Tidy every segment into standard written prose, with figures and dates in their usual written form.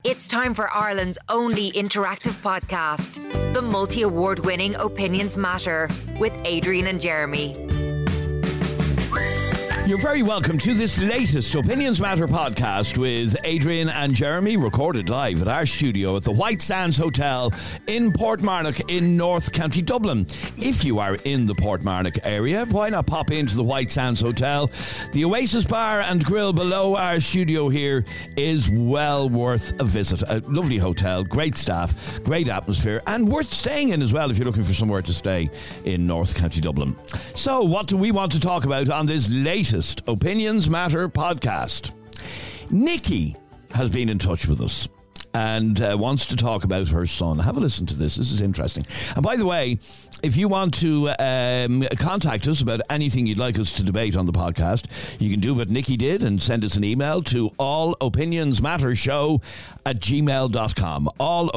It's time for Ireland's only interactive podcast, the multi-award-winning Opinions Matter with Adrian and Jeremy. You're very welcome to this latest Opinions Matter podcast with Adrian and Jeremy, recorded live at our studio at the White Sands Hotel in Portmarnock in North County Dublin. If you are in the Portmarnock area, why not pop into the White Sands Hotel? The Oasis Bar and Grill below our studio here is well worth a visit. A lovely hotel, great staff, great atmosphere, and worth staying in as well if you're looking for somewhere to stay in North County Dublin. So what do we want to talk about on this latest Opinions Matter podcast? Nikki has been in touch with us and wants to talk about her son. Have a listen to this. This is interesting. And by the way, if you want to contact us about anything you'd like us to debate on the podcast, you can do what Nikki did and send us an email to allopinionsmattershow@gmail.com.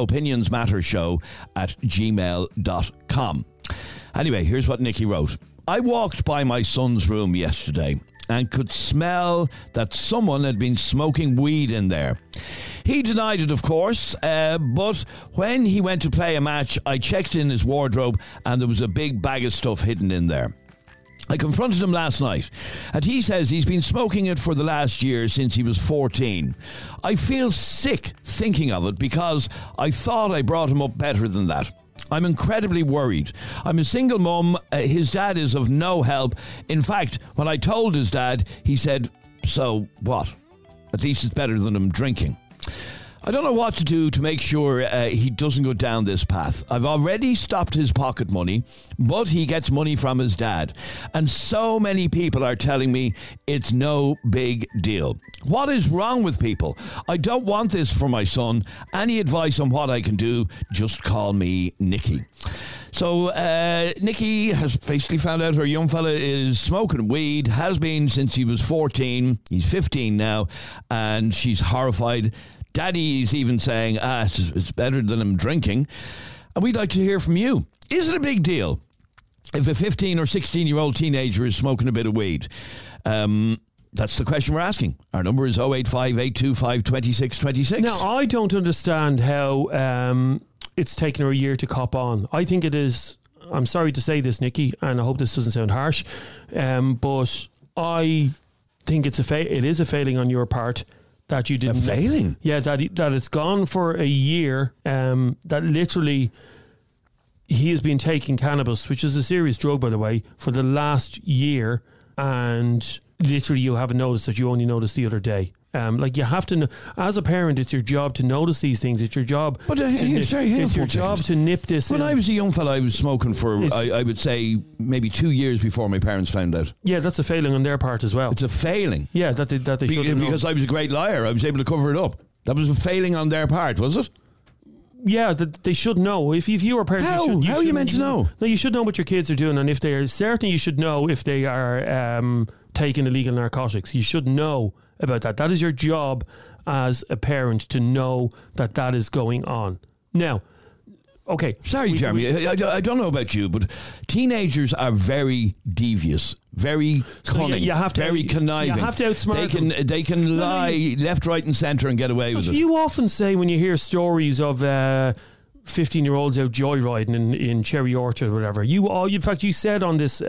allopinionsmattershow@gmail.com. Anyway, here's what Nikki wrote. I walked by my son's room yesterday and could smell that someone had been smoking weed in there. He denied it, of course, but when he went to play a match, I checked in his wardrobe and there was a big bag of stuff hidden in there. I confronted him last night, and he says he's been smoking it for the last year since he was 14. I feel sick thinking of it because I thought I brought him up better than that. I'm incredibly worried. I'm a single mum. His dad is of no help. In fact, when I told his dad, he said, "So what? At least it's better than him drinking." I don't know what to do to make sure he doesn't go down this path. I've already stopped his pocket money, but he gets money from his dad. And so many people are telling me it's no big deal. What is wrong with people? I don't want this for my son. Any advice on what I can do, just call me Nikki. So Nikki has basically found out her young fella is smoking weed, has been since he was 14. He's 15 now, and she's horrified. Daddy's even saying, it's better than him drinking. And we'd like to hear from you. Is it a big deal if a 15 or 16-year-old teenager is smoking a bit of weed? That's the question we're asking. Our number is 085-825-2626. Now, I don't understand how it's taken her a year to cop on. I think it is, I'm sorry to say this, Nikki, and I hope this doesn't sound harsh, but I think it is a failing on your part that you didn't... A failing? Yeah, that it's gone for a year, that literally he has been taking cannabis, which is a serious drug, by the way, for the last year, and literally you haven't noticed that. You only noticed the other day. You have to know, as a parent, it's your job to notice these things. It's your job. But it's your job to nip this. When I was a young fella, I was smoking for I would say maybe 2 years before my parents found out. Yeah, that's a failing on their part as well. It's a failing. Yeah, that they should because I was a great liar. I was able to cover it up. That was a failing on their part, was it? Yeah, that they should know. If you are a parent, how are you meant to know? No, you should know what your kids are doing, and if they are certain, you should know if they are taking illegal narcotics. You should know about that. That is your job as a parent, to know that is going on. Now, okay. Sorry, Jeremy, I don't know about you, but teenagers are very devious, very cunning, very conniving. You have to outsmart them. They can lie left, right and centre and get away with it. You often say, when you hear stories of 15-year-olds out joyriding in Cherry Orchard or whatever, in fact, you said on this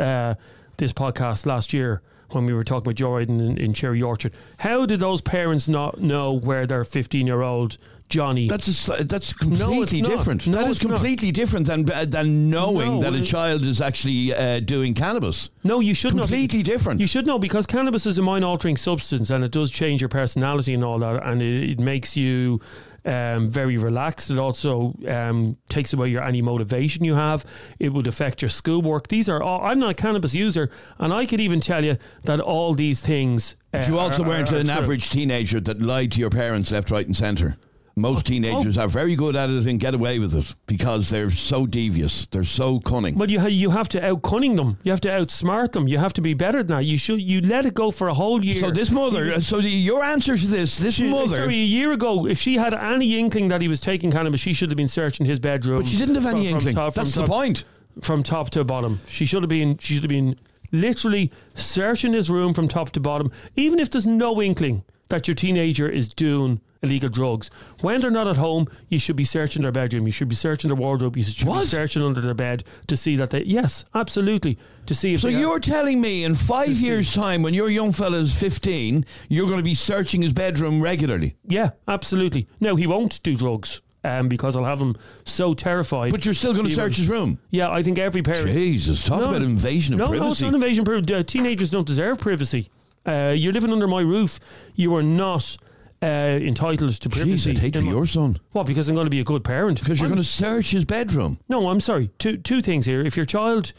podcast last year, when we were talking about joyriding in Cherry Orchard, how did those parents not know where their 15-year-old Johnny... That's completely different. That is completely different than knowing that a child is actually doing cannabis. No, you should know. Completely different. You should know, because cannabis is a mind-altering substance, and it does change your personality and all that, and it makes you... very relaxed. It also takes away any motivation you have. It would affect your schoolwork. These are all... I'm not a cannabis user, and I could even tell you that all these things... you also weren't an average teenager that lied to your parents left, right and centre. Most teenagers are very good at it and get away with it because they're so devious. They're so cunning. But you have to out-cunning them. You have to outsmart them. You have to be better than that. You let it go for a whole year. So this mother... your answer to this mother... Sorry, a year ago, if she had any inkling that he was taking cannabis, she should have been searching his bedroom. But she didn't have any inkling. That's the point. From top to bottom. She should have been literally searching his room from top to bottom. Even if there's no inkling that your teenager is doing illegal drugs. When they're not at home, you should be searching their bedroom. You should be searching their wardrobe. You should be searching under their bed to see that they... Yes, absolutely. To see if So you're telling me in 5 years' time, when your young fella's 15, you're going to be searching his bedroom regularly? Yeah, absolutely. No, he won't do drugs. Because I'll have him so terrified. But you're still going to search his room? Yeah, I think every parent... Jesus, talk about invasion of privacy. No, it's not invasion of privacy. Teenagers don't deserve privacy. You're living under my roof. You are not entitled to privacy. Jeez, I'd hate for your son. What, because I'm going to be a good parent? Because you're going to search his bedroom. No, I'm sorry. Two things here. If your child...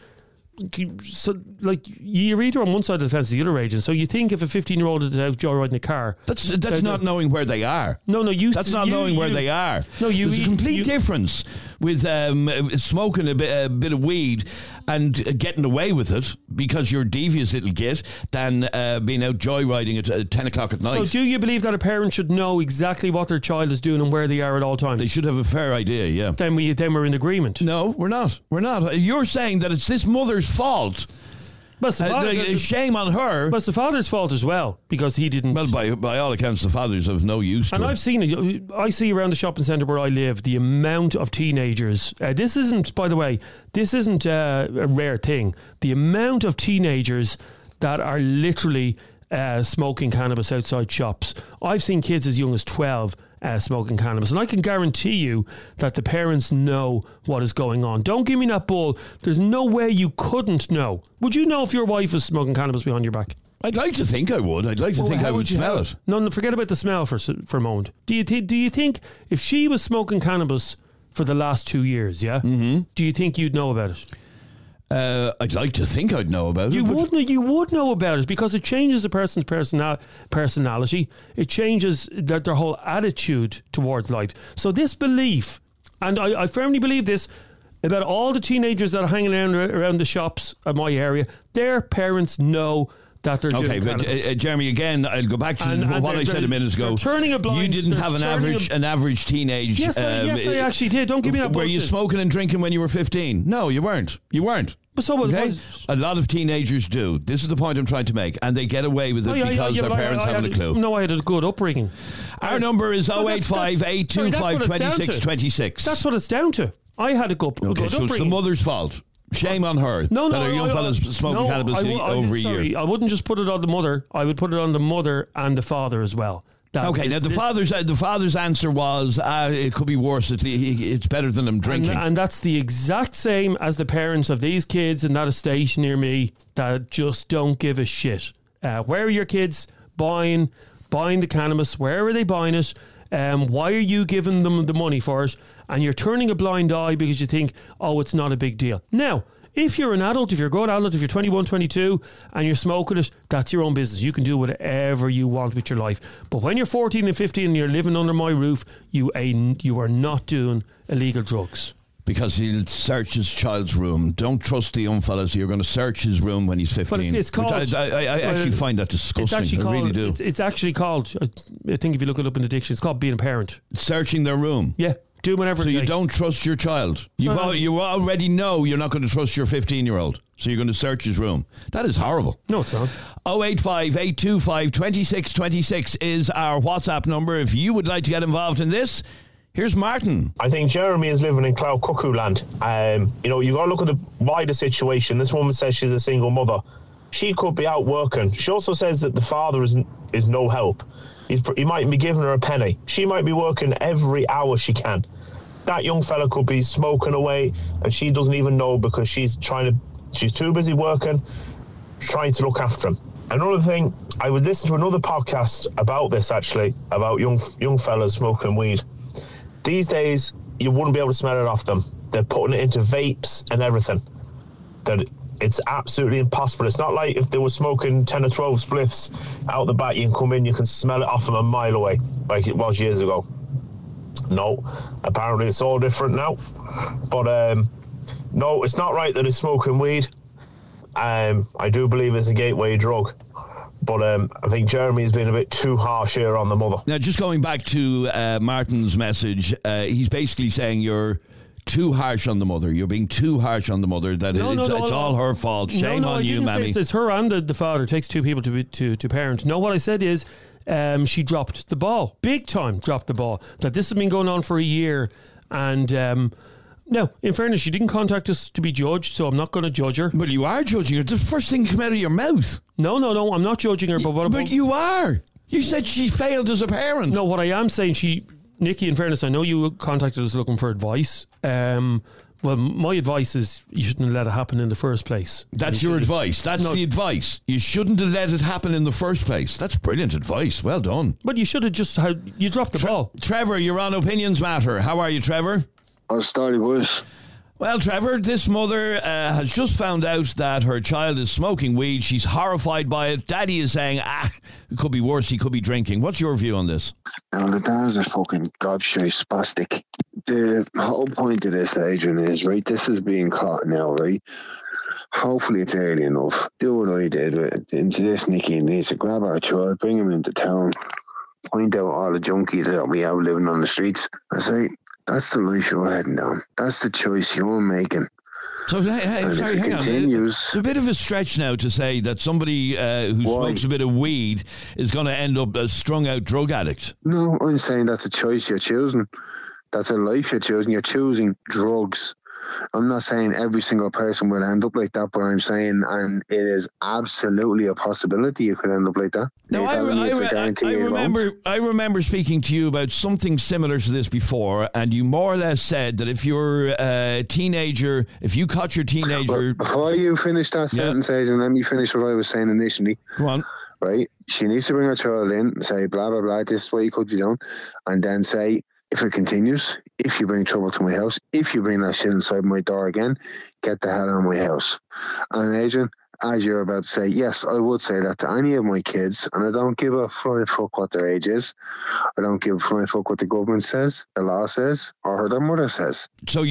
So, like, you're either on one side of the fence or the other age, and so you think if a 15-year-old is out joyriding a car, that's not knowing where they are. No, that's not knowing where they are. No, there's a complete difference with smoking a bit of weed and getting away with it because you're a devious little git than being out joyriding at 10 o'clock at night. So, do you believe that a parent should know exactly what their child is doing and where they are at all times? They should have a fair idea. Yeah. Then we're in agreement. No, we're not. We're not. You're saying that it's this mother's fault. Well, shame on her. But it's the father's fault as well because he didn't. Well, by all accounts, the father's of no use to And it. I've seen it. I see around the shopping centre where I live the amount of teenagers. This isn't, by the way, a rare thing. The amount of teenagers that are literally smoking cannabis outside shops. I've seen kids as young as 12 smoking cannabis, and I can guarantee you that the parents know what is going on. Don't give me that bull. There's no way you couldn't know. Would you know if your wife was smoking cannabis behind your back? I'd like to think I would. I'd like to think I would smell it. No, forget about the smell for a moment. Do you think if she was smoking cannabis for the last 2 years, do you think you'd know about it? I'd like to think I'd know about it. You would know about it because it changes a person's personality. It changes their whole attitude towards life. So this belief, and I firmly believe this, about all the teenagers that are hanging around the shops at my area, their parents know that they're doing cannabis. Okay, but Jeremy, again, I'll go back to what I said a minute ago. Turning a blind. You didn't have an average teenage. Yes, I actually did. Don't give me that bullshit. Were you smoking and drinking when you were 15? No, you weren't. But so okay? A lot of teenagers do. This is the point I'm trying to make. And they get away with it because their parents haven't a clue. No, I had a good upbringing. Our number is 085 825 2626. That's what it's down to. I had a good upbringing. So it's the mother's fault. Shame on her that her young fella's smoking cannabis over a year. I wouldn't just put it on the mother. I would put it on the mother and the father as well. Now the father's answer was it could be worse. It's better than him drinking, and that's the exact same as the parents of these kids in that estate near me that just don't give a shit. Where are your kids buying the cannabis? Where are they buying it? Why are you giving them the money for it? And you're turning a blind eye because you think, oh, it's not a big deal. Now, if you're an adult, if you're a good adult, if you're 21, 22 and you're smoking it, that's your own business. You can do whatever you want with your life. But when you're 14 and 15 and you're living under my roof, you are not doing illegal drugs. Because he'll search his child's room. Don't trust the young fellas. You're going to search his room when he's 15. But it's called... I actually find that disgusting. I really do. It's actually called, I think if you look it up in the dictionary, it's called being a parent. Searching their room. Yeah. Do whatever it takes. So you don't trust your child. You already know you're not going to trust your 15-year-old. So you're going to search his room. That is horrible. No, it's not. 085 825 2626 is our WhatsApp number. If you would like to get involved in this, here's Martin. I think Jeremy is living in Cloud Cuckoo land. You got to look at the wider situation. This woman says she's a single mother. She could be out working. She also says that the father is no help. He might be giving her a penny. She might be working every hour she can. That young fella could be smoking away and she doesn't even know because she's too busy working, trying to look after him. Another thing, I would listen to another podcast about this actually, about young fellas smoking weed. These days, you wouldn't be able to smell it off them. They're putting it into vapes and everything. It's absolutely impossible. It's not like if they were smoking 10 or 12 spliffs out the back, you can come in, you can smell it off them a mile away, like it was years ago. No, apparently it's all different now. But no, it's not right that it's smoking weed. I do believe it's a gateway drug. But I think Jeremy's been a bit too harsh here on the mother. Now, just going back to Martin's message, he's basically saying you're too harsh on the mother. You're being too harsh on the mother. That it's all her fault. Shame on you, mammy. It's her and the father. It takes two people to parent. No, what I said is she dropped the ball. Big time dropped the ball. That this has been going on for a year. And now, in fairness, she didn't contact us to be judged, so I'm not going to judge her. But you are judging her. It's the first thing to come out of your mouth. No, I'm not judging her. But you are. You said she failed as a parent. No, what I am saying, Nikki, in fairness, I know you contacted us looking for advice. Well, my advice is you shouldn't have let it happen in the first place. That's your advice. That's the advice. You shouldn't have let it happen in the first place. That's brilliant advice. Well done. But you should have just you dropped the ball. Trevor, you're on Opinions Matter. How are you, Trevor? I'll start it with. Well, Trevor, this mother has just found out that her child is smoking weed. She's horrified by it. Daddy is saying, it could be worse. He could be drinking. What's your view on this? Now, the dad's a fucking gobshite spastic. The whole point of this, Adrian, is, right, this is being caught now, right? Hopefully it's early enough. Do what I did into this. Nikki needs to grab our child, bring him into town, point out all the junkies that we have living on the streets. I say, that's the life you're heading down. That's the choice you're making. So, sorry, hang on. It's a bit of a stretch now to say that somebody who smokes a bit of weed is going to end up a strung-out drug addict. No, I'm saying that's a choice you're choosing. That's a life you're choosing. You're choosing drugs. I'm not saying every single person will end up like that, but I'm saying, and it is absolutely a possibility you could end up like that. Now, I remember speaking to you about something similar to this before, and you more or less said that if you're a teenager, if you caught your teenager... Before you finish that sentence, Adrian, let me finish what I was saying initially. Go on. Right? She needs to bring her child in and say, blah, blah, blah, this is what you could be done, and then say, if it continues, if you bring trouble to my house, if you bring that shit inside my door again, get the hell out of my house. And Adrian, as you're about to say, yes, I would say that to any of my kids, and I don't give a flying fuck what their age is. I don't give a flying fuck what the government says, the law says, or their mother says. So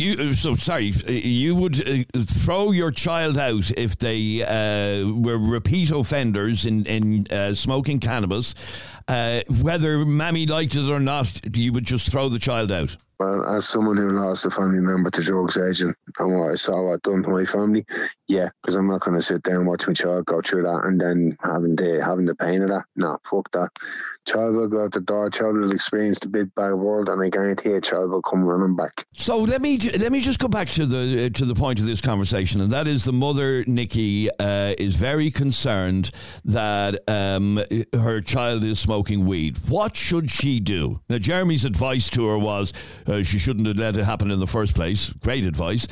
you would throw your child out if they were repeat offenders in smoking cannabis, whether mammy liked it or not, you would just throw the child out? Well, as someone who lost a family member to drugs, Agent, and what I saw what done to my family, yeah, because I'm not going to sit there and watch my child go through that and then having the pain of that. No, fuck that. Child will go out the door, child will experience the big bad world, and I guarantee a child will come running back. So let me just go back to the point of this conversation, and that is the mother, Nikki, is very concerned that her child is smoking weed. What should she do? Now, Jeremy's advice to her was she shouldn't have let it happen in the first place. Great advice.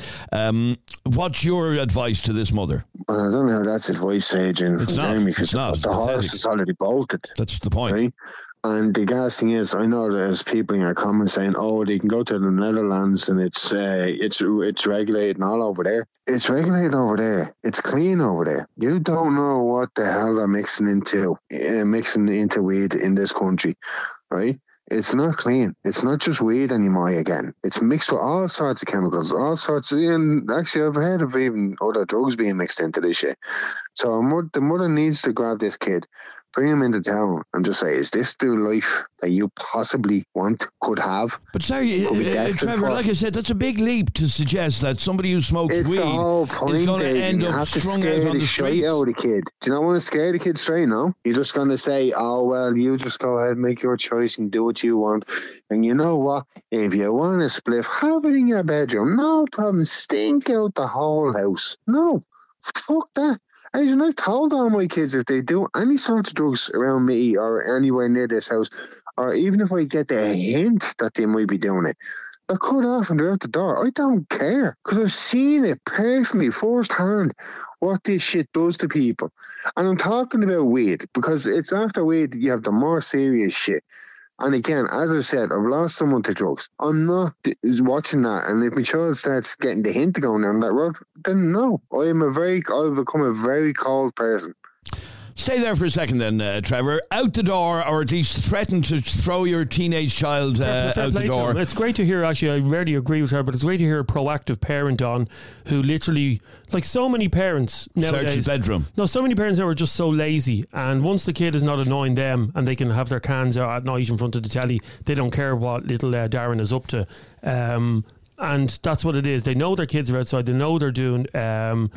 What's your advice to this mother? Well, I don't know how that's advice, Adrian. It's not. It's not. The horse is already bolted. That's the point. Right? And the gas thing is, I know there's people in our comments saying, "Oh, they can go to the Netherlands and it's regulated and all over there." It's regulated over there. It's clean over there. You don't know what the hell they're mixing into weed in this country, right? It's not clean. It's not just weed anymore again. It's mixed with all sorts of chemicals, all sorts of... And actually, I've heard of even other drugs being mixed into this shit. So the mother needs to grab this kid, bring him into town and just say, is this the life that you possibly could have? But sorry, Trevor, like I said, that's a big leap to suggest that somebody who smokes weed the whole point, is going to end up strung out on the streets. Out of the kid. Do you not want to scare the kid straight now? You're just going to say, oh, well, you just go ahead and make your choice and do what you want. And you know what? If you want a spliff, have it in your bedroom. No problem. Stink out the whole house. No. Fuck that. Asian, I've told all my kids if they do any sort of drugs around me or anywhere near this house, or even if I get the hint that they might be doing it, they'll cut off and they're out the door. I don't care, because I've seen it personally, firsthand, what this shit does to people. And I'm talking about weed, because it's after weed you have the more serious shit. And again, as I've said, I've lost someone to drugs. I'm not watching that. And if my child starts getting the hint of going down that road, then no. I'll become a very cold person. Stay there for a second then, Trevor. Out the door, or at least threaten to throw your teenage child out the door. It's great to hear, actually, I rarely agree with her, but it's great to hear a proactive parent on who literally, like so many parents nowadays... Search the bedroom. No, so many parents now are just so lazy, and once the kid is not annoying them and they can have their cans out at night in front of the telly, they don't care what little Darren is up to. And that's what it is. They know their kids are outside. They know they're doing...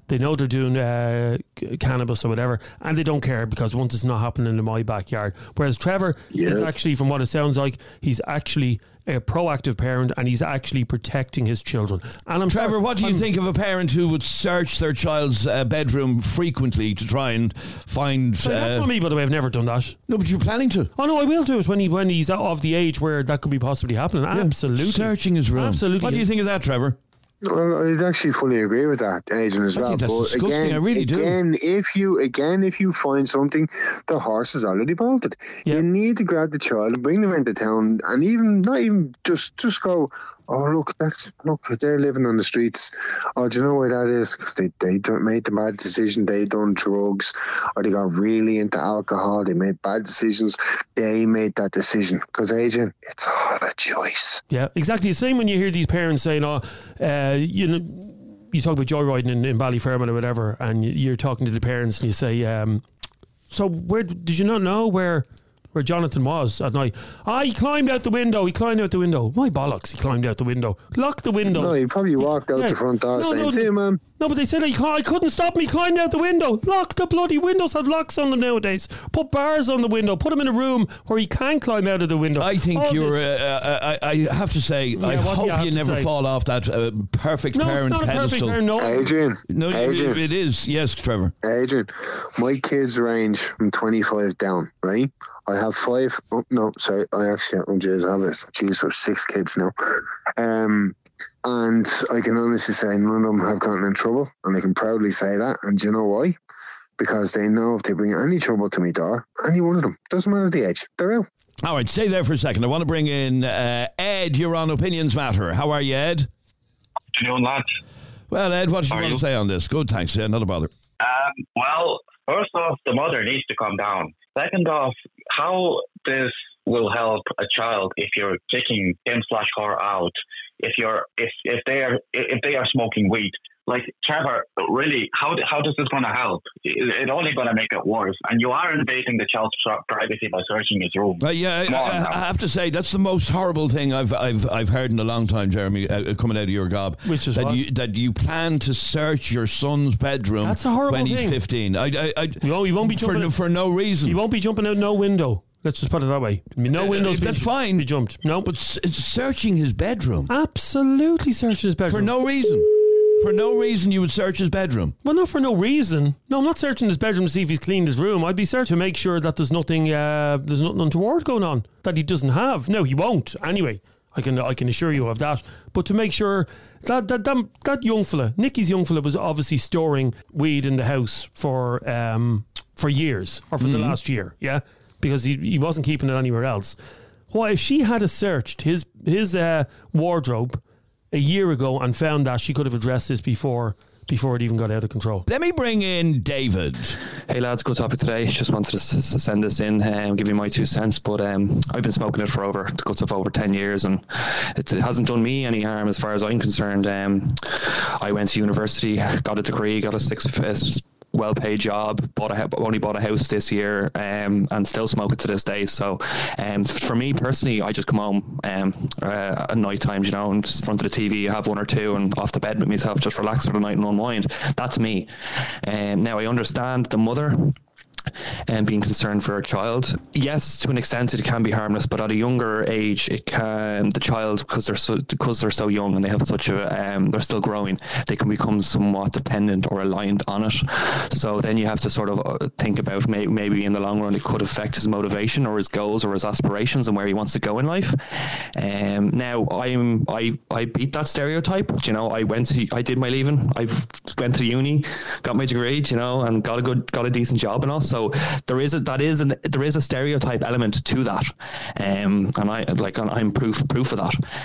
They know they're doing cannabis or whatever, and they don't care because once it's not happening in my backyard. Whereas Trevor is actually, from what it sounds like, he's actually a proactive parent and he's actually protecting his children. And Trevor, what do you think of a parent who would search their child's bedroom frequently to try and find... that's not me, by the way. I've never done that. No, but you're planning to. Oh no, I will do it when he's of the age where that could be possibly happening. Absolutely. Searching his room. Absolutely. What do you think of that, Trevor? Well, I'd actually fully agree with that, Adrian, as well. I think that's disgusting. Again, I really do. If you find something, the horse is already bolted. Yeah. You need to grab the child and bring them into town, and not even just go, oh look, they're living on the streets. Oh, do you know why that is? Because they made the bad decision. They done drugs, or they got really into alcohol. They made bad decisions. They made that decision. Because, Adrian, it's all a choice. Yeah, exactly. The same when you hear these parents saying, you talk about joyriding in Ballyfermot or whatever, and you're talking to the parents and you say, so where did you not know where Jonathan was at night? He climbed out the window. My bollocks, he climbed out the window. Lock the windows. No, he probably walked out the front door saying, see you, man. No, but they said I couldn't stop me climbing out the window. Lock the bloody windows. Have locks on them nowadays. Put bars on the window. Put him in a room where he can climb out of the window. I think I have to say, I hope you never fall off that perfect parent pedestal. Adrian. Adrian. It is. Yes, Trevor. Adrian, my kids range from 25 down, right? I have 5. Oh, no, sorry. I have 6 kids now. And I can honestly say none of them have gotten in trouble, and I can proudly say that. And do you know why? Because they know if they bring any trouble to me door, any one of them, doesn't matter the age, they're out. All right, stay there for a second. I want to bring in Ed. You're on Opinions Matter. How are you, Ed? How you doing, lads? Well, Ed, what do you want to say on this? Good, thanks. Yeah, not a bother. Well, first off, the mother needs to calm down. Second off, how this will help a child if you're kicking him/her out, if they are smoking weed. Like, Trevor, really, how does this going to help? It's only going to make it worse. And you are invading the child's privacy by searching his room. I have to say, that's the most horrible thing I've heard in a long time, Jeremy, coming out of your gob. Which is that you plan to search your son's bedroom. That's a horrible when he's thing. 15. He won't be jumping for no reason. He won't be jumping out no window. Let's just put it that way. No windows. That's fine. Be jumped. No, but it's searching his bedroom. Absolutely searching his bedroom for no reason. For no reason you would search his bedroom. Well, not for no reason. No, I'm not searching his bedroom to see if he's cleaned his room. I'd be searching to make sure that there's nothing untoward going on that he doesn't have. No, he won't. Anyway, I can assure you of that. But to make sure that young fella, Nicky's young fella, was obviously storing weed in the house for years, or for the last year, yeah, because he wasn't keeping it anywhere else. What if she had searched his wardrobe a year ago and found that she could have addressed this before it even got out of control? Let me bring in David. Hey lads, good topic today. Just wanted to send this in and give you my 2 cents, but I've been smoking it for over 10 years, and it hasn't done me any harm as far as I'm concerned. I went to university, got a degree, got a 6 well-paid job, only bought a house this year, and still smoke it to this day. So for me personally, I just come home at night times, in front of the TV, have 1 or 2 and off to bed with myself, just relax for the night and unwind. That's me. Now I understand the mother and being concerned for a child. Yes, to an extent it can be harmless, but at a younger age the child, because they're so young and they have such a they're still growing, they can become somewhat dependent or reliant on it. So then you have to sort of think about maybe in the long run it could affect his motivation or his goals or his aspirations and where he wants to go in life. Now I beat that stereotype. I did my leaving, I went to uni, got my degree, and got a decent job and all. So there is a stereotype element to that, and I'm proof of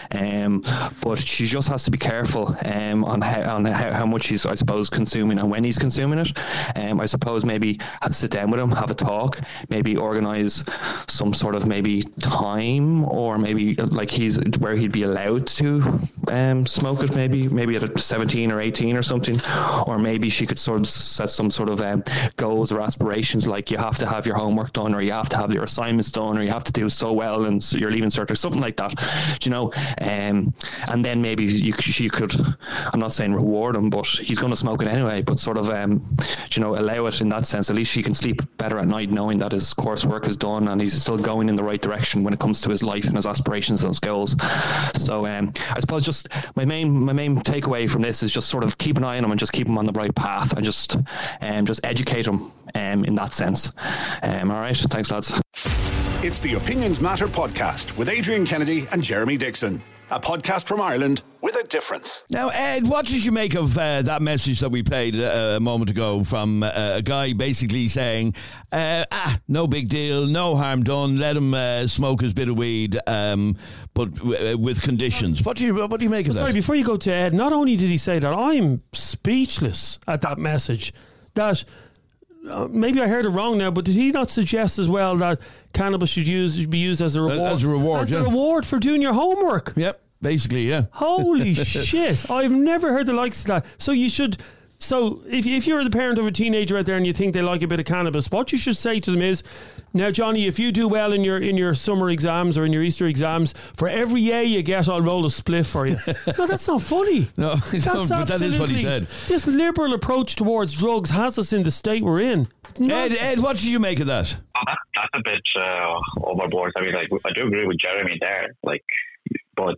that. But she just has to be careful on how much he's, I suppose, consuming and when he's consuming it. I suppose maybe sit down with him, have a talk, maybe organise some sort of maybe time, or maybe like where he'd be allowed to smoke it maybe at 17 or 18 or something, or maybe she could sort of set some sort of goals or aspirations, like you have to have your homework done, or you have to have your assignments done, or you have to do so well and so you're leaving cert or something like that, and then maybe she could, I'm not saying reward him, but he's going to smoke it anyway, but sort of allow it in that sense. At least she can sleep better at night knowing that his coursework is done and he's still going in the right direction when it comes to his life and his aspirations and his goals. So I suppose just my main takeaway from this is just sort of keep an eye on him and just keep him on the right path and just educate him in that sense. All right, thanks lads. It's the Opinions Matter podcast with Adrian Kennedy and Jeremy Dixon. A podcast from Ireland with a difference. Now, Ed, what did you make of that message that we played a moment ago from a guy basically saying, no big deal, no harm done, let him smoke his bit of weed, but with conditions. What do you make of that? Sorry, before you go to Ed, not only did he say that, I'm speechless at that message. That maybe I heard it wrong now, but did he not suggest as well that cannabis should be used as a reward? As a reward for doing your homework. Yep, basically, yeah. Holy shit! I've never heard the likes of that. So you should. So if you're the parent of a teenager out there and you think they like a bit of cannabis, what you should say to them is, now Johnny, if you do well in your summer exams or in your Easter exams, for every A you get, I'll roll a spliff for you. No, that's not funny. No, but that is what he said. This liberal approach towards drugs has us in the state we're in. Ed, what do you make of that? That's a bit overboard. I mean, I do agree with Jeremy there. But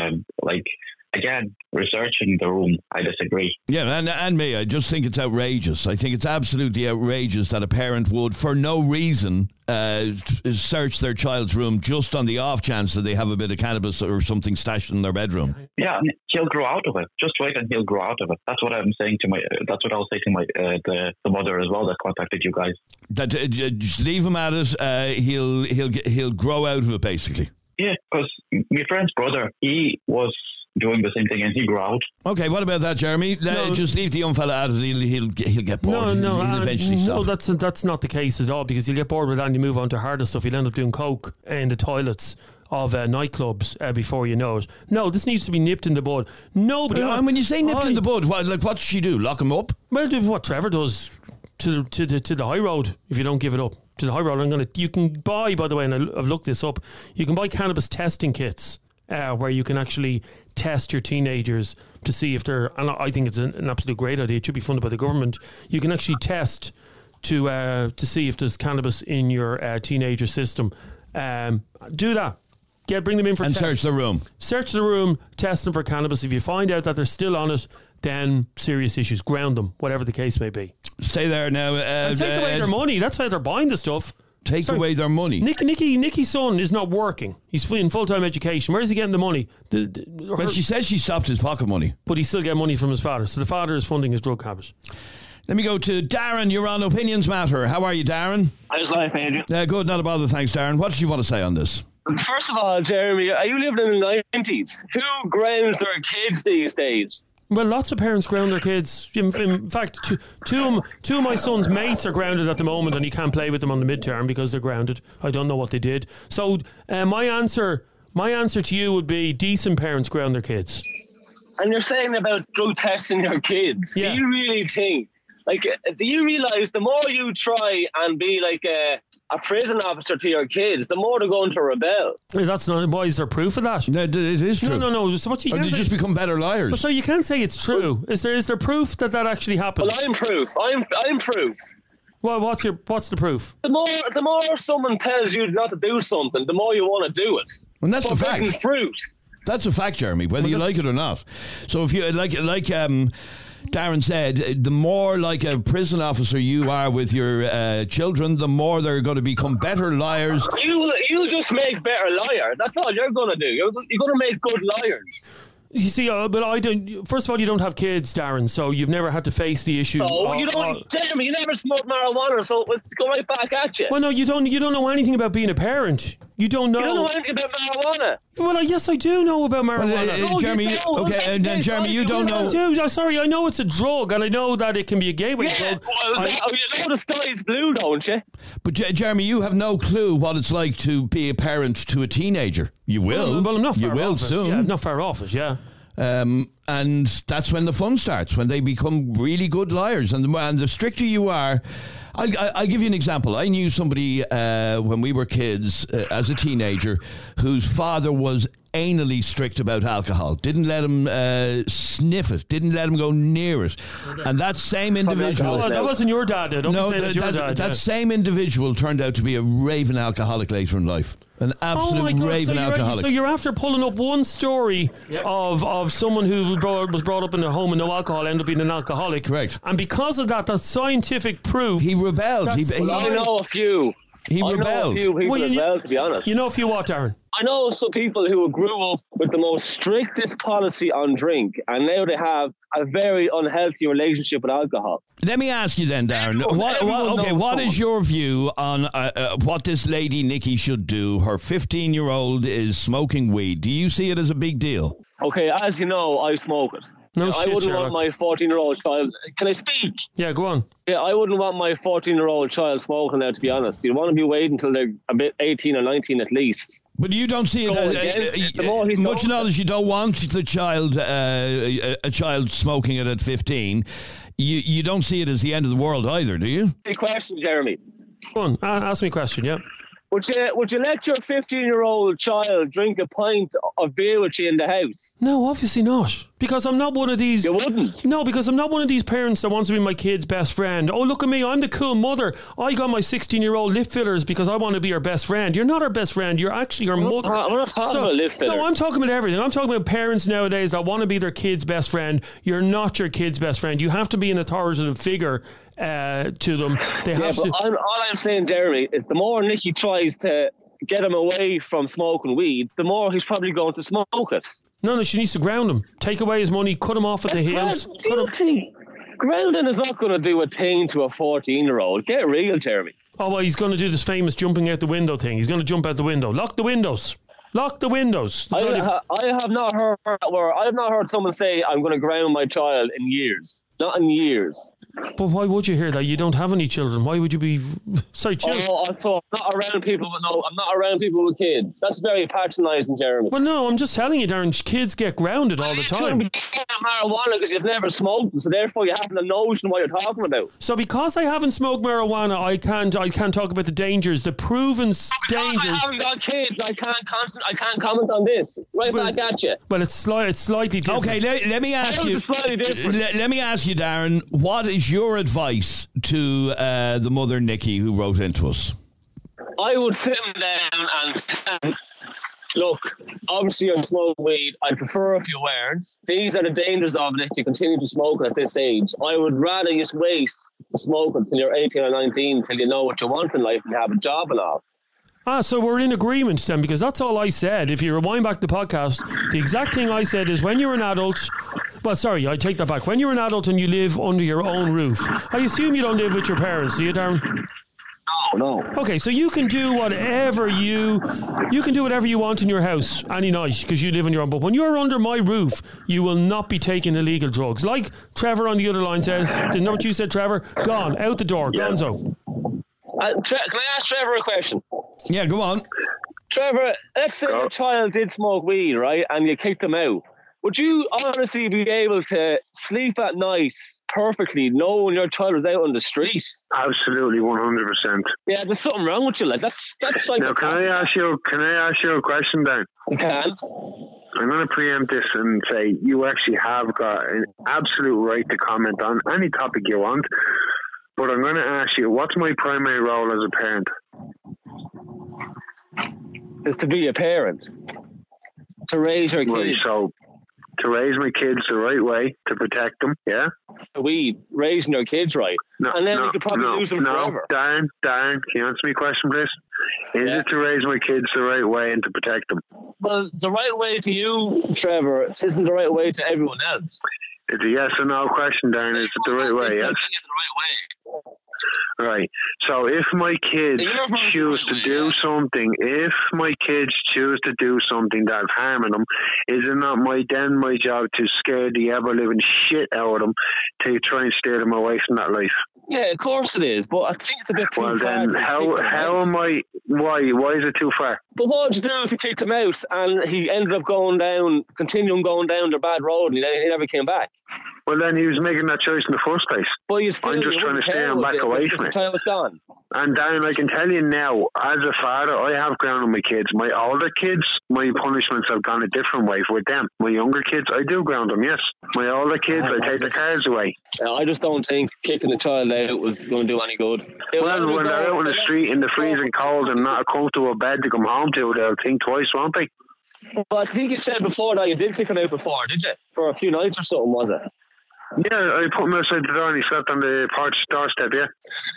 again, researching the room, I disagree. Yeah, and me, I just think it's outrageous. I think it's absolutely outrageous that a parent would, for no reason, search their child's room just on the off chance that they have a bit of cannabis or something stashed in their bedroom. Yeah, he'll grow out of it. Just wait and he'll grow out of it. That's what I'm saying to that's what I'll say to the mother as well that contacted you guys. That just leave him at it. He'll grow out of it, basically. Yeah, because my friend's brother, he was doing the same thing and he grew out. Okay, what about that, Jeremy? Just leave the young fella out of it. He'll get bored. No, he'll eventually stop. No, that's not the case at all, because you'll get bored with that and you move on to harder stuff. You'll end up doing coke in the toilets of nightclubs before you know it. No, this needs to be nipped in the bud. Nobody. And when you say nipped in the bud, what does she do? Lock him up? Well, do what Trevor does to the high road if you don't give it up. To the high road, you can buy, by the way, and I've looked this up, you can buy cannabis testing kits where you can actually test your teenagers to see if they're, and I think it's an absolute great idea. It should be funded by the government. You can actually test to see if there's cannabis in your teenager system. Do that. Bring them in for and search the room. Search the room, test them for cannabis. If you find out that they're still on it, then serious issues. Ground them, whatever the case may be. Stay there now. And take away their money. That's how they're buying the stuff. Away their money. Nicky's son is not working. He's in full-time education. Where is he getting the money? Well, she says she stopped his pocket money. But he still gets money from his father. So the father is funding his drug habit. Let me go to Darren. You're on Opinions Matter. How are you, Darren? How's life, Adrian? Good, not a bother. Thanks, Darren. What did you want to say on this? First of all, Jeremy, are you living in the 90s? Who grounds their kids these days? Well, lots of parents ground their kids. In fact, two of my son's mates are grounded at the moment, and he can't play with them on the midterm because they're grounded. I don't know what they did. So my answer to you would be decent parents ground their kids. And you're saying about drug testing your kids. Yeah. Do you really think? Do you realise the more you try and be like a prison officer to your kids, the more they're going to rebel? That's not. Why is there proof of that? No, it is true. No. So what you they just become better liars? But so you can't say it's true. Is there proof that actually happened? Well, I'm proof. I'm proof. Well, what's the proof? The more someone tells you not to do something, the more you want to do it. And that's the fact. Fruit. That's a fact, Jeremy. Whether you like it or not. So if you like Darren said, the more like a prison officer you are with your children, the more they're going to become better liars. You'll just make better liars. That's all you're going to do. You're going to make good liars. You see, but I don't. First of all, you don't have kids, Darren, so you've never had to face the issue. No, you don't. Jeremy, you never smoked marijuana, so let's go right back at you. Well, no, you don't. You don't know anything about being a parent. You don't know. You don't know anything about marijuana. Well, yes, I do know about marijuana. Well, Jeremy, and then Jeremy, you don't know. I do. Sorry, I know it's a drug, and I know that it can be a gateway drug. Well, you know the sky's blue, don't you? But Jeremy, you have no clue what it's like to be a parent to a teenager. You will. Well, I'm not far you will off soon. Yeah, not far off it. Yeah. And that's when the fun starts, when they become really good liars. And the stricter you are, I'll give you an example. I knew somebody when we were kids, as a teenager, whose father was anally strict about alcohol. Didn't let him sniff it. Didn't let him go near it. And that same individual... that wasn't your dad. That same individual turned out to be a raving alcoholic later in life. An absolute raving alcoholic. So you're after pulling up one story of someone who was brought up in a home with no alcohol, ended up being an alcoholic. Correct. And because of that, that's scientific proof. He rebelled. I know a few. He rebelled. I know a few people as well, to be honest. You know a few what, Darren? I know some people who grew up with the most strictest policy on drink, and now they have a very unhealthy relationship with alcohol. Let me ask you then, Darren. What is your view on what this lady Nikki should do? Her 15-year-old is smoking weed. Do you see it as a big deal? Okay, as you know, I smoke it. I wouldn't want my 14-year-old child... Can I speak? Yeah, go on. Yeah, I wouldn't want my 14-year-old child smoking now, to be honest. You want to be waiting until they're a bit 18 or 19 at least. But you don't see it much knowledge. You don't want the child, a child smoking it at 15. You don't see it as the end of the world either, do you? The question, Jeremy. Go on, ask me a question. Yeah. Would you let your 15-year-old child drink a pint of beer with you in the house? No, obviously not. Because I'm not one of these... You wouldn't? No, because I'm not one of these parents that wants to be my kid's best friend. Oh, look at me, I'm the cool mother. I got my 16-year-old lip fillers because I want to be her best friend. You're not her best friend. You're actually her mother. I'm not talking about lip fillers. No, I'm talking about everything. I'm talking about parents nowadays that want to be their kid's best friend. You're not your kid's best friend. You have to be an authoritative figure to them. All I'm saying, Jeremy, is the more Nicky tries to get him away from smoking weed, the more he's probably going to smoke it. No, she needs to ground him. Take away his money, cut him off at the heels. Grounding is not going to do a thing to a 14-year-old. Get real, Jeremy. Oh, well, he's going to do this famous jumping out the window thing. He's going to jump out the window. Lock the windows. Lock the windows. I have not heard someone say, I'm going to ground my child in years. Not in years. But why would you hear that? You don't have any children. Why would you be... Sorry, children. So I'm not around people with kids. That's very patronising, Jeremy. Well, no, I'm just telling you, Darren, kids get grounded all the time. You shouldn't be marijuana because you've never smoked, so therefore you haven't a notion what you're talking about. So because I haven't smoked marijuana, I can't talk about the dangers, the proven dangers. I haven't got kids. I can't comment on this. Back at you. Well, it's slightly different. Okay, let me ask you. Let me ask you, Darren. What is your advice to the mother Nikki who wrote into us? I would sit him down and look, obviously you're smoking weed. I prefer if you weren't. These are the dangers of it if you continue to smoke at this age. I would rather just wait to smoke until you're 18 or 19 until you know what you want in life and have a job and all. So we're in agreement then, because that's all I said. If you rewind back the podcast, the exact thing I said is when you're an adult... Well, sorry, I take that back. When you're an adult and you live under your own roof, I assume you don't live with your parents, do you, Darren? No. Okay, so you can do whatever you can do whatever you want in your house any night because you live on your own. But when you're under my roof, you will not be taking illegal drugs. Like Trevor on the other line says, didn't know what you said, Trevor? Gone, out the door, gonzo. Can I ask Trevor a question? Yeah, go on. Trevor, let's say your child did smoke weed, right, and you kicked them out. Would you honestly be able to sleep at night perfectly knowing your child was out on the street? Absolutely, 100%. Yeah, there's something wrong with you. Like that's like. Now, can I ask you a question, Dan? You can. I'm going to preempt this and say you actually have got an absolute right to comment on any topic you want. But I'm going to ask you, what's my primary role as a parent? Is to be a parent. To raise your kids. Right, so to raise my kids the right way, to protect them, yeah? Raising your kids right. And then we could probably lose them forever. Darren, can you answer me a question, please? Is it to raise my kids the right way and to protect them? Well, the right way to you, Trevor, isn't the right way to everyone else. It's a yes or no question, Darren. Is it the right way, yes? It's the right way. Right. So if my kids choose to do something, that's harming them, is it not my job to scare the ever-living shit out of them to try and steer them away from that life? Yeah, of course it is, but I think it's a bit too far. Well, then, how am I... Why is it too far? But what would you do if you kicked him out and he ended up continuing going down the bad road and he never came back? Well, then he was making that choice in the first place. But I'm just trying to stay him back away from it. The time was gone. And Darren, I can tell you now, as a father, I have grounded my kids. My older kids, my punishments have gone a different way with them. My younger kids, I do ground them, yes. My older kids, I take the cars away. I just don't think kicking a child out was going to do any good. Well, when they're out in the street in the freezing cold and not a comfortable bed to come home to, they'll think twice, won't they? Well, I think you said before that you did kick him out before, did you? For a few nights or something, was it? Yeah, I put him outside the door and he slept on the porch doorstep, yeah.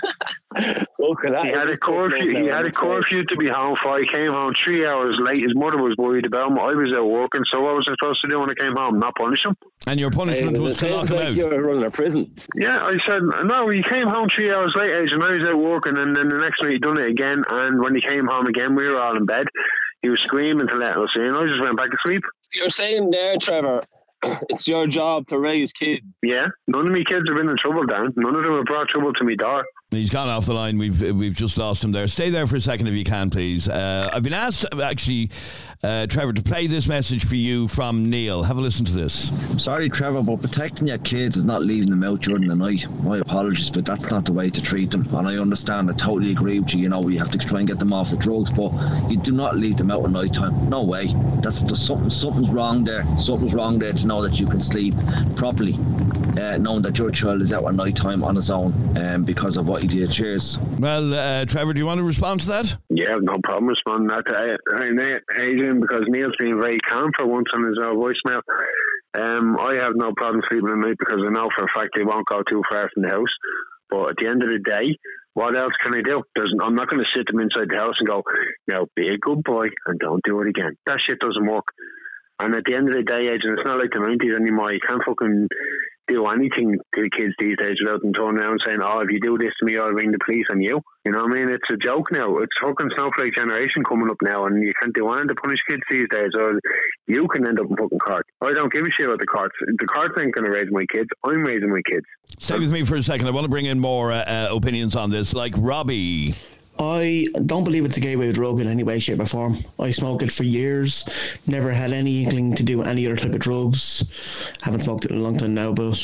Look at that. He had a curfew to be home for. He came home 3 hours late. His mother was worried about him. I was out working, so what was I supposed to do when I came home? Not punish him? And your punishment was to lock him out? You were running a prison. Yeah, I said, no, he came home 3 hours late, and I was out working, and then the next night he done it again, and when he came home again, we were all in bed. He was screaming to let us in. I just went back to sleep. You're saying there, Trevor, it's your job to raise kids. Yeah, none of my kids have been in trouble, Dan. None of them have brought trouble to me door. He's gone off the line. We've just lost him there. Stay there for a second if you can, please. I've been asked, actually, Trevor, to play this message for you from Neil. Have a listen to this. I'm sorry, Trevor, but protecting your kids is not leaving them out during the night. My apologies, but that's not the way to treat them. And I understand, I totally agree with you. You know, we have to try and get them off the drugs, but you do not leave them out at night time. No way. That's just something's wrong there. Something's wrong there to know that you can sleep properly, knowing that your child is out at night time on his own because of what he did. Cheers. Well, Trevor, do you want to respond to that? Yeah, no problem responding to that, Adrian, because Neil's been very calm for once on his voicemail. I have no problem sleeping at night because I know for a fact they won't go too far from the house. But at the end of the day, what else can I do? I'm not going to sit them inside the house and go, now be a good boy and don't do it again. That shit doesn't work. And at the end of the day, Adrian, it's not like the 90s anymore. You can't fucking do anything to the kids these days without them turning around saying, oh, if you do this to me, I'll ring the police on you. You know what I mean? It's a joke now. It's fucking snowflake generation coming up now, and you can't do anything to punish kids these days, or you can end up in fucking court. I don't give a shit about the courts. The courts ain't going to raise my kids. I'm raising my kids. Stay with me for a second. I want to bring in more opinions on this, like Robbie. I don't believe it's a gateway drug in any way, shape or form. I smoked it for years, never had any inkling to do any other type of drugs. Haven't smoked it in a long time now, but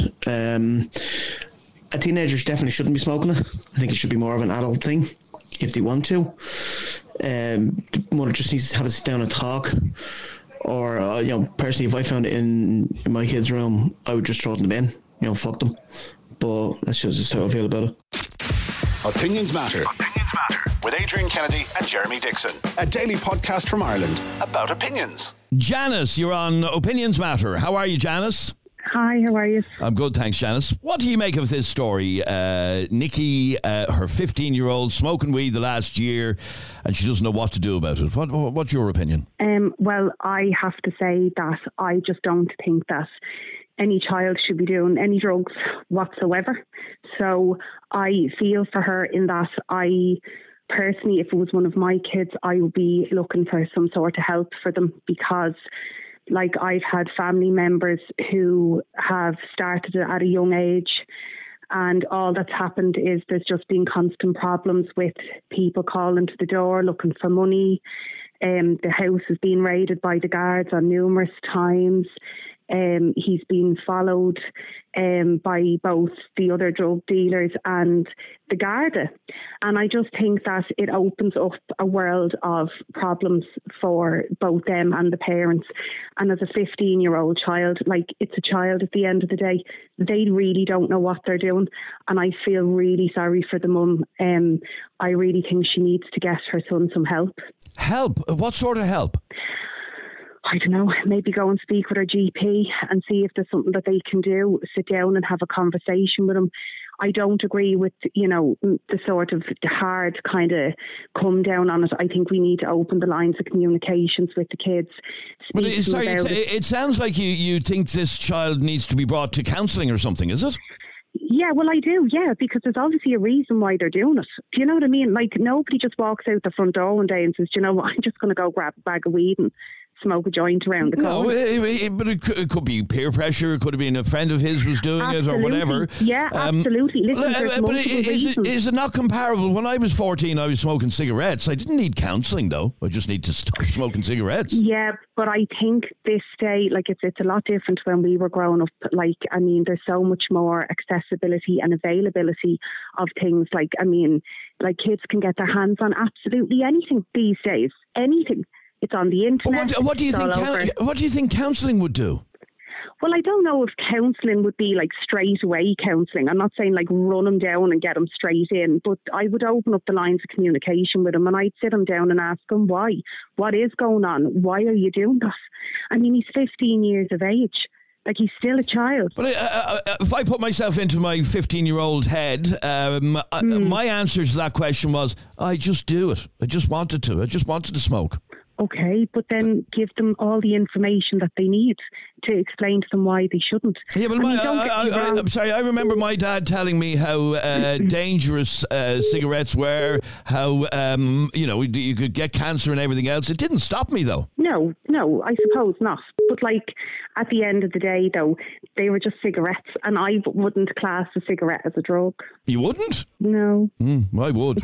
a teenager definitely shouldn't be smoking it. I think it should be more of an adult thing if they want to. The mother just needs to have a sit down and talk. Or, personally, if I found it in my kid's room, I would just throw it in the bin. Fuck them. But that's just how I feel about it. Opinions Matter. With Adrian Kennedy and Jeremy Dixon. A daily podcast from Ireland about opinions. Janice, you're on Opinions Matter. How are you, Janice? Hi, how are you? I'm good, thanks, Janice. What do you make of this story? Nikki, her 15-year-old, smoking weed the last year, and she doesn't know what to do about it. What's your opinion? Well, I have to say that I just don't think that any child should be doing any drugs whatsoever. So I feel for her in that personally, if it was one of my kids, I would be looking for some sort of help for them, because I've had family members who have started it at a young age, and all that's happened is there's just been constant problems with people calling to the door looking for money. The house has been raided by the guards on numerous times. He's been followed by both the other drug dealers and the Garda. And I just think that it opens up a world of problems for both them and the parents. And as a 15-year-old child, it's a child at the end of the day, they really don't know what they're doing. And I feel really sorry for the mum. I really think she needs to get her son some help. Help? What sort of help? I don't know, maybe go and speak with her GP and see if there's something that they can do, sit down and have a conversation with him. I don't agree with, the sort of hard kind of come down on it. I think we need to open the lines of communications with the kids. But it sounds like you think this child needs to be brought to counselling or something, is it? Yeah, well, I do, because there's obviously a reason why they're doing it. Do you know what I mean? Nobody just walks out the front door one day and says, do you know what, I'm just going to go grab a bag of weed and smoke a joint around the corner. But it could be peer pressure. It could have been a friend of his was doing it or whatever. Yeah, absolutely. Listen, there's but multiple reasons. is it not comparable? When I was 14, I was smoking cigarettes. I didn't need counselling, though. I just need to stop smoking cigarettes. Yeah, but I think this day, like it's a lot different when we were growing up. Like, I mean, there's so much more accessibility and availability of things. Like, I mean, like kids can get their hands on absolutely anything these days. Anything. It's on the internet. What do you think? What do you think counselling would do? Well, I don't know if counselling would be like straight away counselling. I'm not saying like run them down and get them straight in, but I would open up the lines of communication with them and I'd sit him down and ask him why. What is going on? Why are you doing that? I mean, he's 15 years of age. Like, he's still a child. But if I put myself into my 15-year-old head, my answer to that question was, I just do it. I just wanted to. I just wanted to smoke. Okay, but then give them all the information that they need to explain to them why they shouldn't. Yeah, but I'm sorry, I remember my dad telling me how dangerous cigarettes were, how, you could get cancer and everything else. It didn't stop me, though. No, I suppose not. But, like, at the end of the day, though, they were just cigarettes, and I wouldn't class a cigarette as a drug. You wouldn't? No. I would.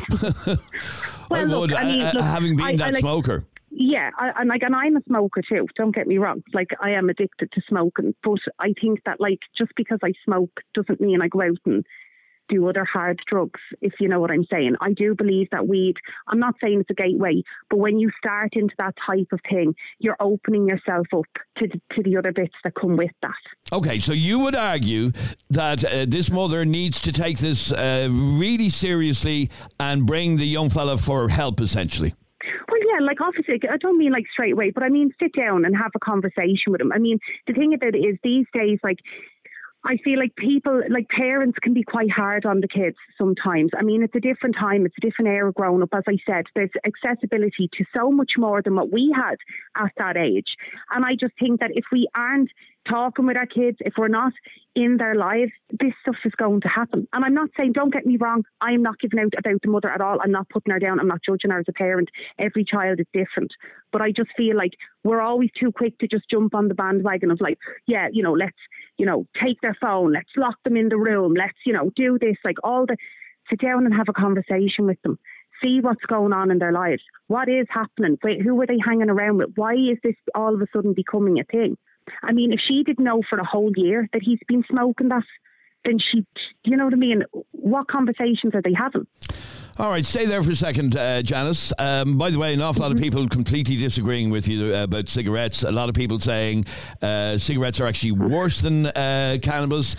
Well, I would, having been that smoker. Yeah, I'm a smoker too. Don't get me wrong. Like, I am addicted to smoking, but I think that, like, just because I smoke doesn't mean I go out and do other hard drugs, if you know what I'm saying. I do believe that weed, I'm not saying it's a gateway, but when you start into that type of thing, you're opening yourself up to the other bits that come with that. Okay, so you would argue that this mother needs to take this really seriously and bring the young fella for help, essentially. Well, yeah, like, obviously, I don't mean like straight away, but I mean sit down and have a conversation with him. I mean, the thing about it is these days, like, I feel like parents can be quite hard on the kids sometimes. I mean, it's a different time. It's a different era growing up. As I said, there's accessibility to so much more than what we had at that age. And I just think that if we aren't talking with our kids, if we're not in their lives, this stuff is going to happen. And I'm not saying, don't get me wrong, I'm not giving out about the mother at all. I'm not putting her down. I'm not judging her as a parent. Every child is different. But I just feel like we're always too quick to just jump on the bandwagon of like, yeah, let's, take their phone, let's lock them in the room, let's, do this, like sit down and have a conversation with them. See what's going on in their lives. What is happening? Who are they hanging around with? Why is this all of a sudden becoming a thing? I mean, if she didn't know for the whole year that he's been smoking that, then you know what I mean? What conversations are they having? All right, stay there for a second, Janice. By the way, an awful lot of people completely disagreeing with you about cigarettes. A lot of people saying cigarettes are actually worse than cannabis.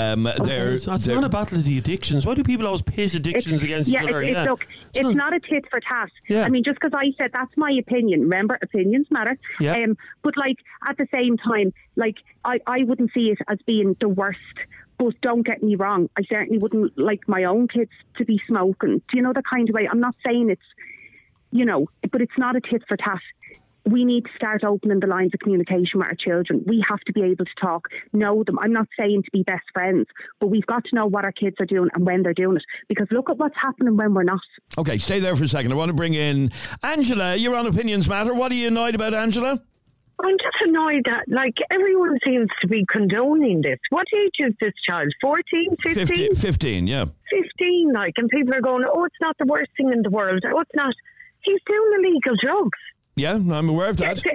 It's not a battle of the addictions. Why do people always pit addictions against each other? Look, it's not a tit for tat. Yeah. I mean, just because I said that's my opinion. Remember, opinions matter. Yeah. But, like, at the same time, like, I wouldn't see it as being the worst. But don't get me wrong, I certainly wouldn't like my own kids to be smoking. Do you know the kind of way? I'm not saying it's, but it's not a tit for tat. We need to start opening the lines of communication with our children. We have to be able to talk, know them. I'm not saying to be best friends, but we've got to know what our kids are doing and when they're doing it. Because look at what's happening when we're not. Okay, stay there for a second. I want to bring in Angela. You're on Opinions Matter. What are you annoyed about, Angela? I'm just annoyed that, like, everyone seems to be condoning this. What age is this child? 14, 15? 15, yeah. 15, like, and people are going, oh, it's not the worst thing in the world. Oh, it's not. He's doing illegal drugs. Yeah, I'm aware of that.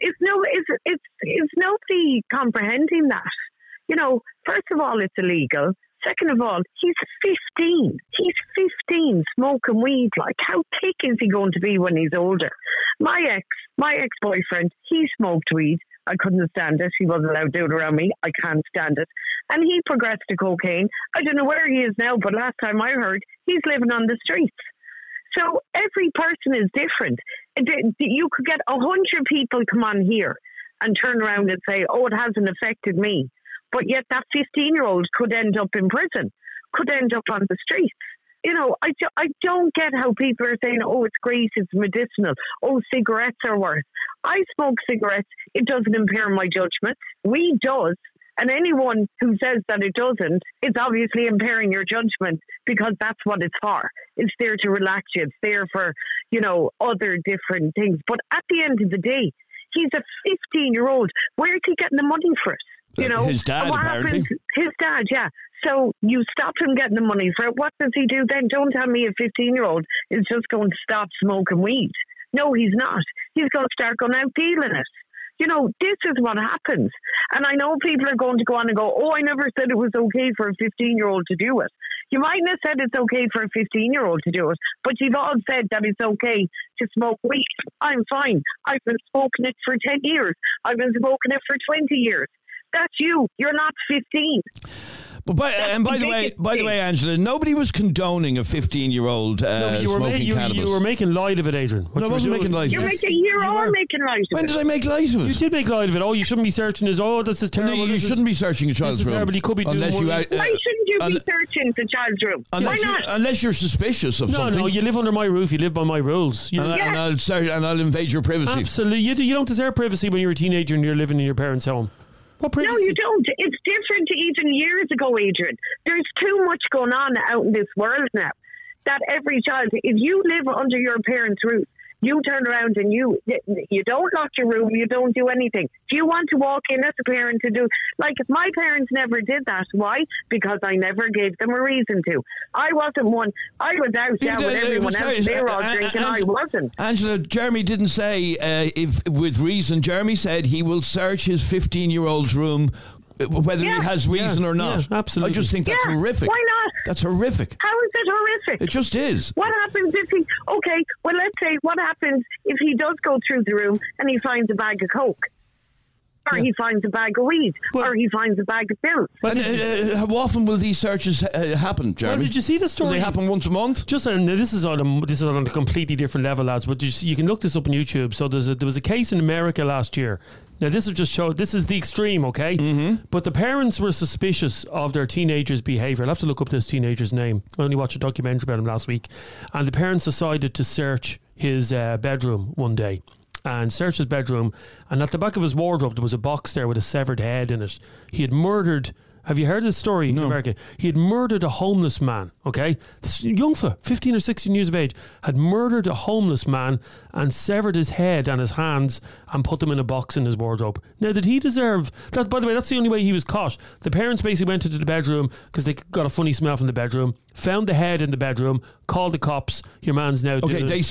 Is nobody comprehending that? First of all, it's illegal. Second of all, he's 15. He's 15 smoking weed. Like, how thick is he going to be when he's older? My ex-boyfriend, he smoked weed. I couldn't stand it. He wasn't allowed to do it around me. I can't stand it. And he progressed to cocaine. I don't know where he is now, but last time I heard, he's living on the streets. So every person is different. You could get 100 people come on here and turn around and say, oh, it hasn't affected me. But yet that 15-year-old could end up in prison, could end up on the streets. I don't get how people are saying, oh, it's great, it's medicinal. Oh, cigarettes are worse. I smoke cigarettes. It doesn't impair my judgment. Weed does. And anyone who says that it doesn't is obviously impairing your judgment, because that's what it's for. It's there to relax you. It's there for, other different things. But at the end of the day, He's a 15-year-old. Where is he getting the money for it? You know, his dad, apparently. His dad, yeah. So you stop him getting the money for it. What does he do then? Don't tell me a 15-year-old is just going to stop smoking weed. No, he's not. He's going to start going out dealing it. You know, this is what happens. And I know people are going to go on and go, oh, I never said it was okay for a 15-year-old to do it. You mightn't have said it's okay for a 15-year-old to do it, but you've all said that it's okay to smoke weed. I'm fine. I've been smoking it for 10 years. I've been smoking it for 20 years. That's you. You're not 15. But by the way, Angela, nobody was condoning a 15-year-old smoking cannabis. You were making light of it, Adrian. No, I wasn't making light of it. You're all making light of it. When did I make light of it? You did make light of it. Oh, you shouldn't be searching his. Oh, this is terrible. No, you shouldn't be searching a child's room. He could be doing why shouldn't you be searching the child's room? Why not? Unless you're suspicious of something. No, you live under my roof. You live by my rules. And I'll invade your privacy. Absolutely. You don't deserve privacy when you're a teenager and you're living in your parents' home. No, you don't. It's different to even years ago, Adrian. There's too much going on out in this world now that every child, if you live under your parents' roof, you turn around and you don't lock your room, you don't do anything. Do you want to walk in as a parent to do, like my parents never did that. Why? Because I never gave them a reason to. I wasn't one. I was out with everyone else. They were all drinking. I wasn't. Angela, Jeremy didn't say if with reason. Jeremy said he will search his 15-year-old's room whether he has reason or not. Yeah, absolutely. I just think that's horrific. Why not? That's horrific. How is it horrific? It just is. What happens if he... Okay, well, let's say what happens if he does go through the room and he finds a bag of coke? Or he finds a bag of weed, or he finds a bag of pills. How often will these searches happen, Jeremy? Well, did you see the story? Will they happen once a month? Just this is on a completely different level, lads. But you can look this up on YouTube. So there was a case in America last year. Now this will just show this is the extreme, okay? Mm-hmm. But the parents were suspicious of their teenager's behaviour. I'll have to look up this teenager's name. I only watched a documentary about him last week, and the parents decided to search his bedroom one day. And searched his bedroom, and at the back of his wardrobe there was a box there with a severed head in it. He had murdered... Have you heard this story in America? He had murdered a homeless man, okay? This young fella, 15 or 16 years of age, had murdered a homeless man and severed his head and his hands and put them in a box in his wardrobe. Now, did he deserve... That, by the way, that's the only way he was caught. The parents basically went into the bedroom because they got a funny smell from the bedroom, found the head in the bedroom, called the cops. Your man's now... Okay, they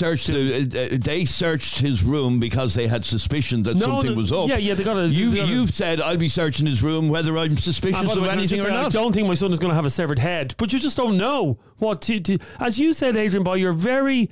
searched his room because they had suspicion that something was up. Yeah, they got a... You've said, I'll be searching his room whether I'm suspicious of anything or not. I don't think my son is going to have a severed head, but you just don't know what to as you said, Adrian, by your very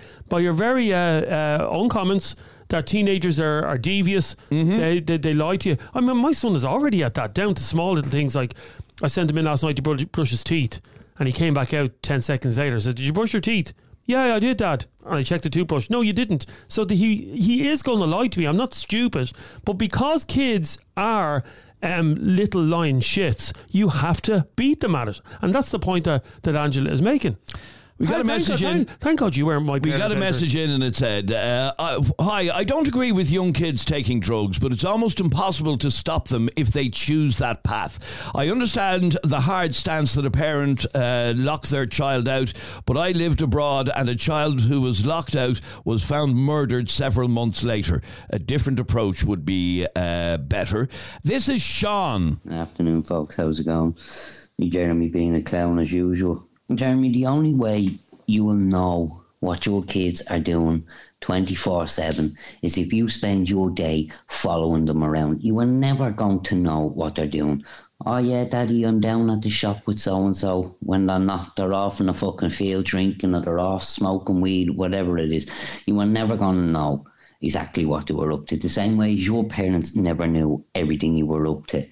own comments, that teenagers are devious. Mm-hmm. They lie to you. I mean, my son is already at that, down to small little things like I sent him in last night to brush his teeth, and he came back out 10 seconds later and said, "Did you brush your teeth?" "Yeah, I did, Dad." And I checked the toothbrush. "No, you didn't." So he is going to lie to me. I'm not stupid, but because kids are little lying shits, you have to beat them at it, and that's the point that Angela is making. We got a message in. Thank God you weren't my. We got a message in, and it said, "Hi, I don't agree with young kids taking drugs, but it's almost impossible to stop them if they choose that path. I understand the hard stance that a parent lock their child out, but I lived abroad, and a child who was locked out was found murdered several months later. A different approach would be better." This is Sean. Afternoon, folks. How's it going? Jeremy being a clown as usual. Jeremy, the only way you will know what your kids are doing 24/7 is if you spend your day following them around. You are never going to know what they're doing. "Oh yeah, Daddy, I'm down at the shop with so-and-so," when they're not. They're off in a fucking field drinking, or they're off smoking weed, whatever it is. You are never going to know exactly what they were up to. The same way as your parents never knew everything you were up to.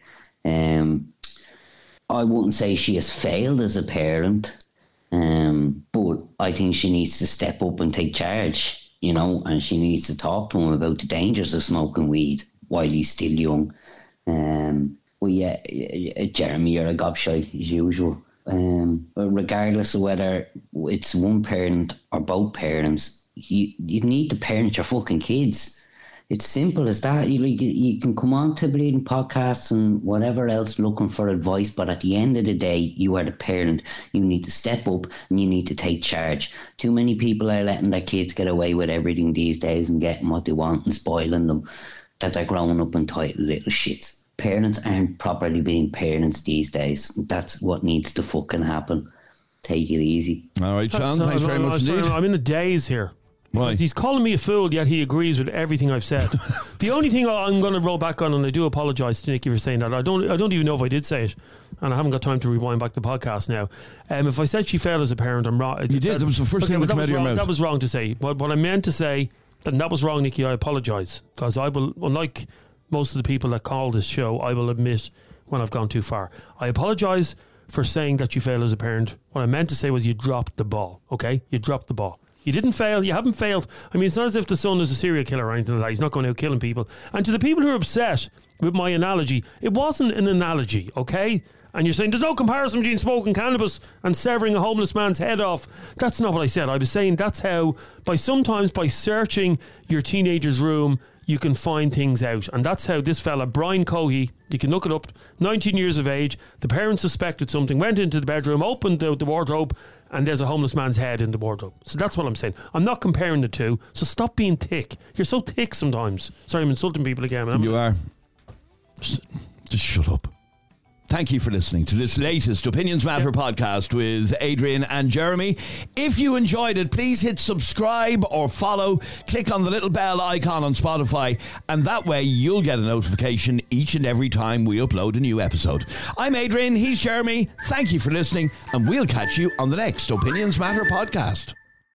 I wouldn't say she has failed as a parent, but I think she needs to step up and take charge, and she needs to talk to him about the dangers of smoking weed while he's still young. Well, yeah, Jeremy, you're a gobshite as usual. Regardless of whether it's one parent or both parents, you need to parent your fucking kids. It's simple as that. You can come on to bleeding podcasts and whatever else looking for advice, but at the end of the day, you are the parent. You need to step up and you need to take charge. Too many people are letting their kids get away with everything these days and getting what they want and spoiling them. that they're growing up entitled little shits. Parents aren't properly being parents these days. That's what needs to fucking happen. Take it easy. All right, Sean, thanks very much indeed. I'm in the daze here. Why? He's calling me a fool, yet he agrees with everything I've said. The only thing I'm going to roll back on, and I do apologise to Nicky for saying that, I don't even know if I did say it, and I haven't got time to rewind back the podcast now. If I said she failed as a parent, I'm wrong. You did. That was the first thing that came out of your mouth. That was wrong to say. What I meant to say, and that was wrong, Nicky, I apologise. Because I will, unlike most of the people that call this show, I will admit when I've gone too far. I apologise for saying that you failed as a parent. What I meant to say was you dropped the ball, okay? You dropped the ball. You didn't fail. You haven't failed. I mean, it's not as if the son is a serial killer or anything like that. He's not going out killing people. And to the people who are upset with my analogy, it wasn't an analogy, okay? And you're saying there's no comparison between smoking cannabis and severing a homeless man's head off. That's not what I said. I was saying that's how, by searching your teenager's room, you can find things out. And that's how this fella, Brian Cohey, you can look it up, 19 years of age, the parents suspected something, went into the bedroom, opened the wardrobe, and there's a homeless man's head in the wardrobe. So that's what I'm saying. I'm not comparing the two, so stop being thick. You're so thick sometimes. Sorry, I'm insulting people again. You are. Just shut up. Thank you for listening to this latest Opinions Matter podcast with Adrian and Jeremy. If you enjoyed it, please hit subscribe or follow. Click on the little bell icon on Spotify, and that way you'll get a notification each and every time we upload a new episode. I'm Adrian, he's Jeremy. Thank you for listening, and we'll catch you on the next Opinions Matter podcast.